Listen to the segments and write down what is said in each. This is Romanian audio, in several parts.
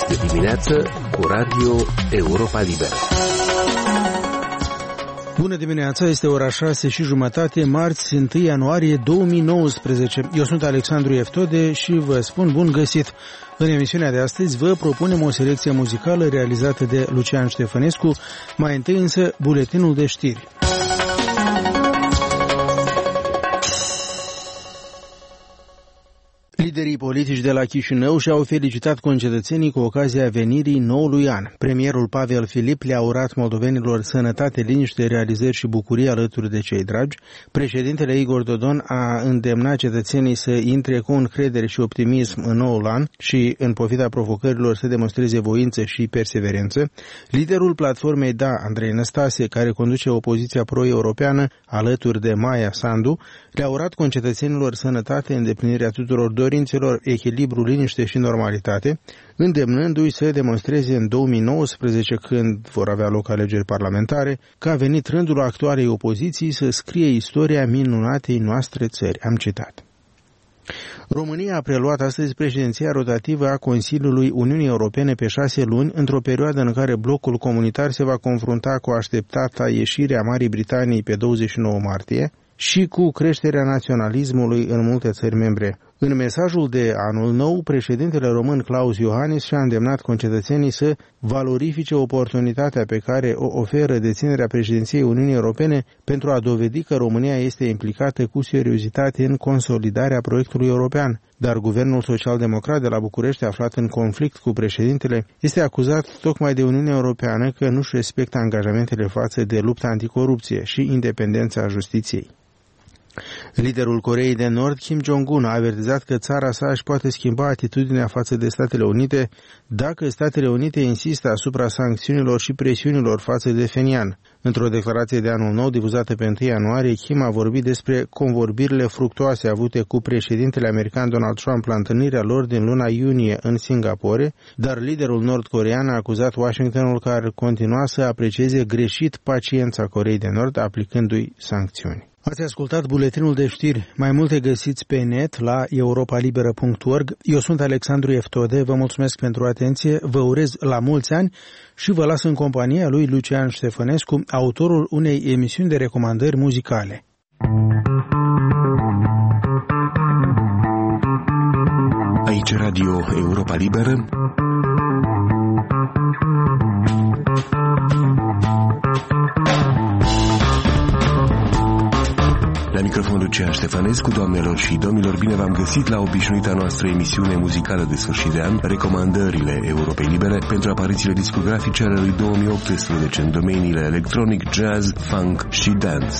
de dimineață cu Radio Europa Liberă. Bună dimineața, este ora 6:30, marți, 1 ianuarie 2019. Eu sunt Alexandru Eftode și vă spun bun găsit. În emisiunea de astăzi vă propunem o selecție muzicală realizată de Lucian Ștefănescu, mai întâi însă buletinul de știri. Liderii politici de la Chișinău și-au felicitat concetățenii cu ocazia venirii noului an. Premierul Pavel Filip le-a urat moldovenilor sănătate, liniște, realizări și bucurie alături de cei dragi. Președintele Igor Dodon a îndemnat cetățenii să intre cu încredere și optimism în noul an și, în pofida provocărilor, să demonstreze voință și perseverență. Liderul platformei DA, Andrei Năstase, care conduce opoziția pro-europeană alături de Maia Sandu, le-a urat concetățenilor sănătate, îndeplinirea tuturor dorințelor, echilibru, liniște și normalitate, îndemnându-i să demonstreze în 2019, când vor avea loc alegeri parlamentare, că a venit rândul actualei opoziții să scrie istoria minunatei noastre țări. Am citat. România a preluat astăzi președinția rotativă a Consiliului Uniunii Europene pe 6 luni, într-o perioadă în care blocul comunitar se va confrunta cu așteptata ieșire a Marii Britanii pe 29 martie, și cu creșterea naționalismului în multe țări membre. În mesajul de anul nou, președintele român Klaus Iohannis și-a îndemnat concetățenii să valorifice oportunitatea pe care o oferă deținerea președinției Uniunii Europene pentru a dovedi că România este implicată cu seriozitate în consolidarea proiectului european. Dar guvernul social-democrat de la București, aflat în conflict cu președintele, este acuzat tocmai de Uniunea Europeană că nu-și respectă angajamentele față de lupta anticorupție și independența justiției. Liderul Coreei de Nord, Kim Jong-un, a avertizat că țara sa își poate schimba atitudinea față de Statele Unite dacă Statele Unite insistă asupra sancțiunilor și presiunilor față de Phenian. Într-o declarație de anul nou difuzată pe 1 ianuarie, Kim a vorbit despre convorbirile fructuoase avute cu președintele american Donald Trump la întâlnirea lor din luna iunie în Singapore, dar liderul nord-corean a acuzat Washingtonul că ar continua să aprecieze greșit paciența Coreei de Nord, aplicându-i sancțiuni. Ați ascultat buletinul de știri. Mai multe găsiți pe net la europalibera.org. Eu sunt Alexandru Eftode, vă mulțumesc pentru atenție, vă urez la mulți ani și vă las în compania lui Lucian Ștefănescu, autorul unei emisiuni de recomandări muzicale. Aici Radio Europa Liberă. La microfonul Lucian Ștefănescu, doamnelor și domnilor, bine v-am găsit la obișnuita noastră emisiune muzicală de sfârșit de an, recomandările Europei Libere pentru aparițiile discografice ale lui 2018 în domeniile electronic, jazz, funk și dance.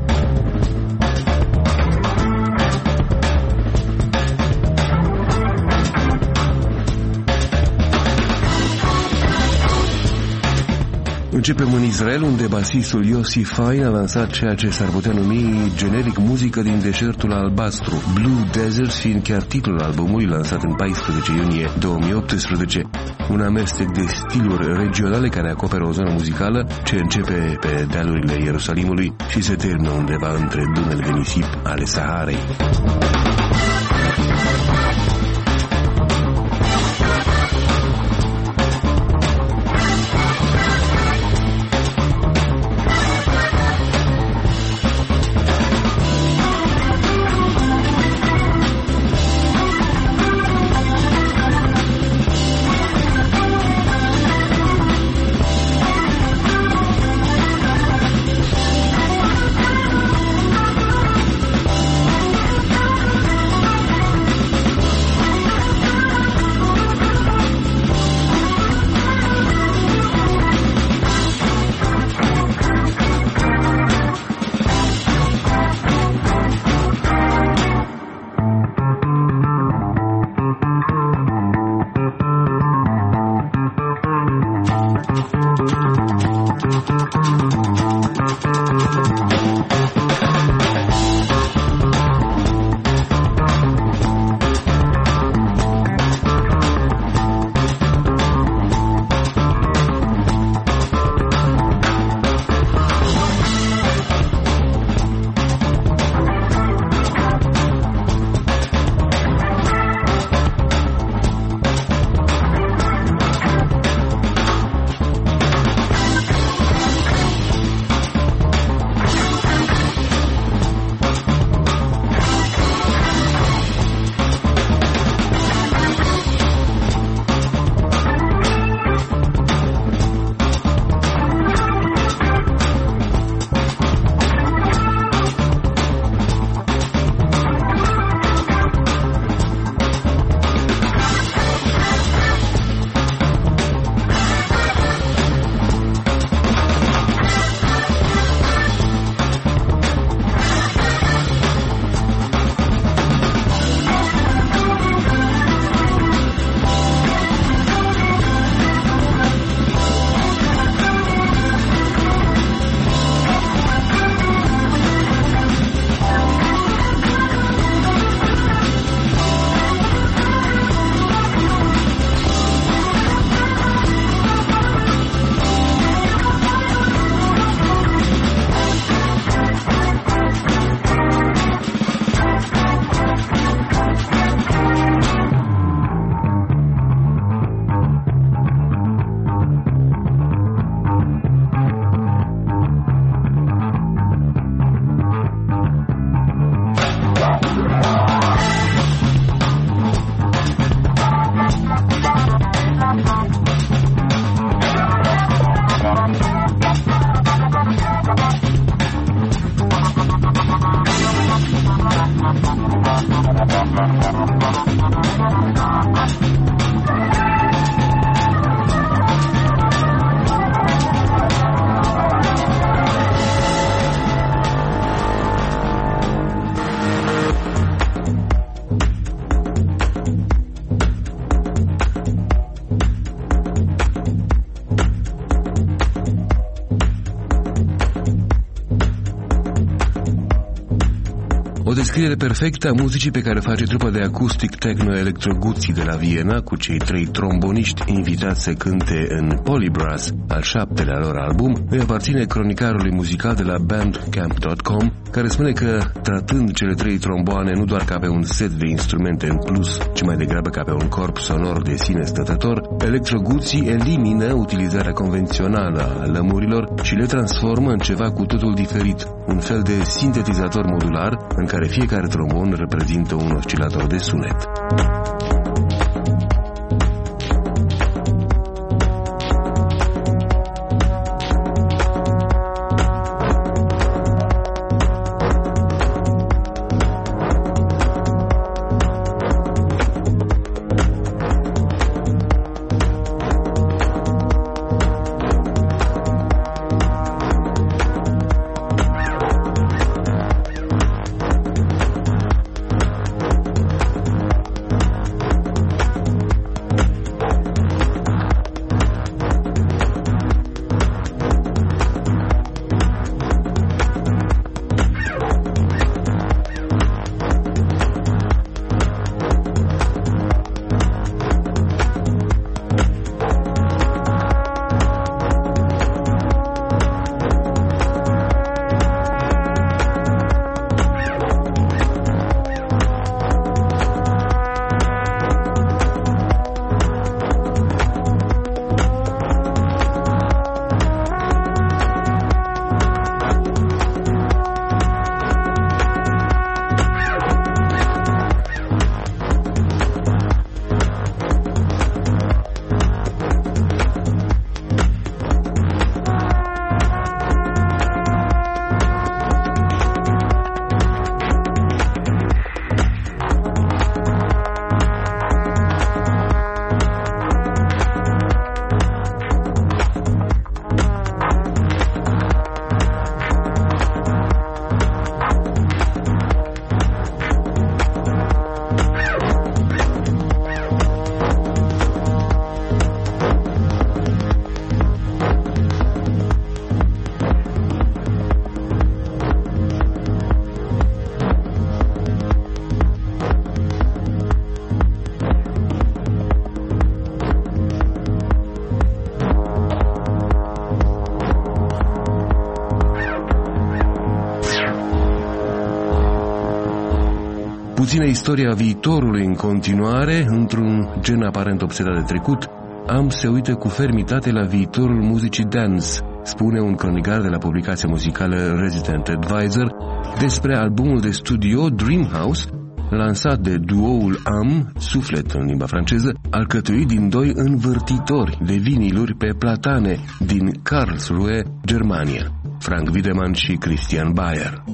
Începem în Israel, unde basistul Yossi Fain a lansat ceea ce s-ar putea numi generic muzică din deșertul albastru, Blue Desert fiind chiar titlul albumului lansat în 14 iunie 2018. Un amestec de stiluri regionale care acoperă o zonă muzicală ce începe pe dealurile Ierusalimului și se termină undeva între dunele de nisip ale Saharei. descriere perfectă a muzicii pe care face trupa de acustic techno-electro Guzzi de la Viena, cu cei 3 tromboniști invitați să cânte în Polybrass, al 7-lea lor album, îi aparține cronicarului muzical de la Bandcamp.com, care spune că, tratând cele 3 tromboane nu doar ca pe un set de instrumente în plus, ci mai degrabă ca pe un corp sonor de sine stătător, Electro Guzzi elimină utilizarea convențională a lămurilor și le transformă în ceva cu totul diferit, un fel de sintetizator modular în care fiecare trombon reprezintă un oscilator de sunet. Puțină istoria viitorului în continuare, într-un gen aparent obsedat de trecut, Am se uită cu fermitate la viitorul muzicii dance, spune un cronicar de la publicația muzicală Resident Advisor despre albumul de studio Dream House, lansat de duoul Am, suflet în limba franceză, alcătuit din 2 învârtitori de viniluri pe platane din Karlsruhe, Germania, Frank Wiedemann și Christian Bayer.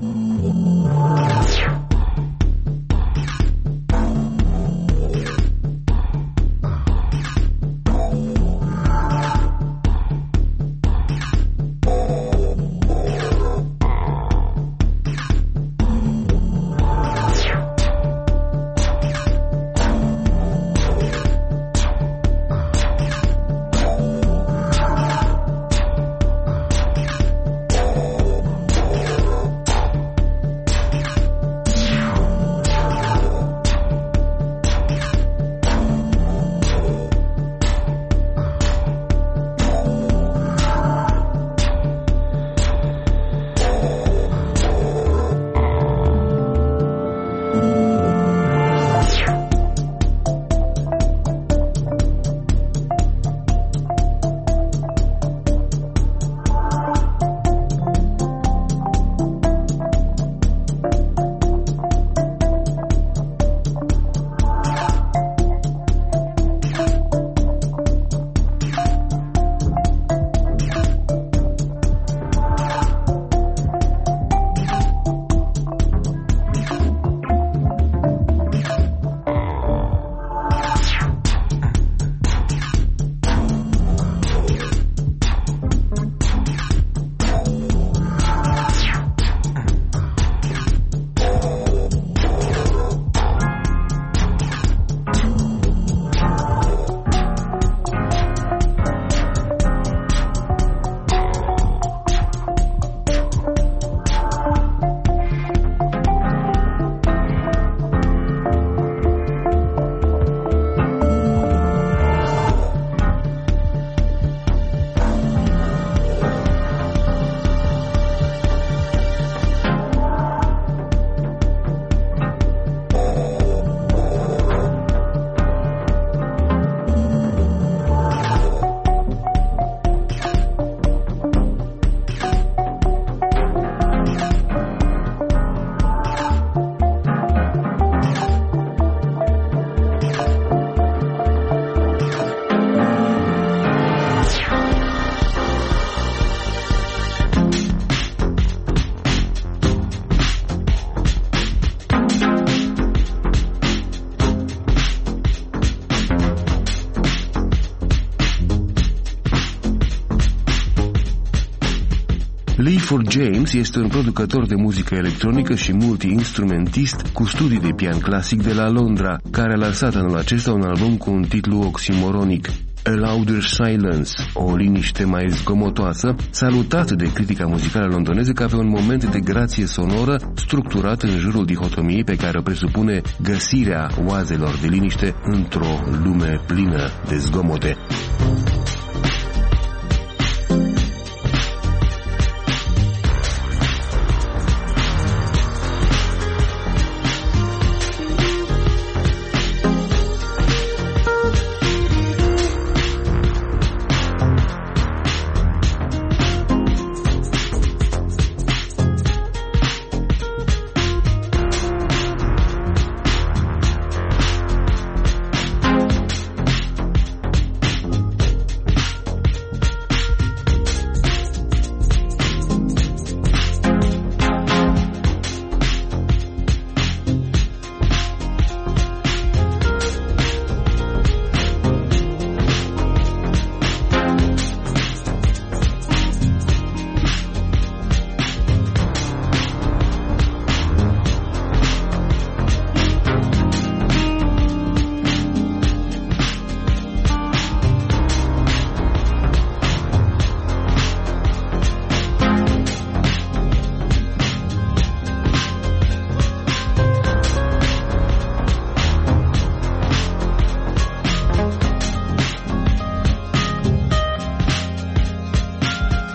Clifford James este un producător de muzică electronică și multi-instrumentist cu studii de pian clasic de la Londra, care a lansat anul acesta un album cu un titlu oximoronic, A Louder Silence, o liniște mai zgomotoasă, salutat de critica muzicală londoneză ca pe un moment de grație sonoră structurat în jurul dihotomiei pe care o presupune găsirea oazelor de liniște într-o lume plină de zgomote.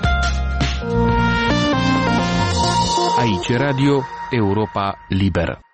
Aici Radio Europa Liberă.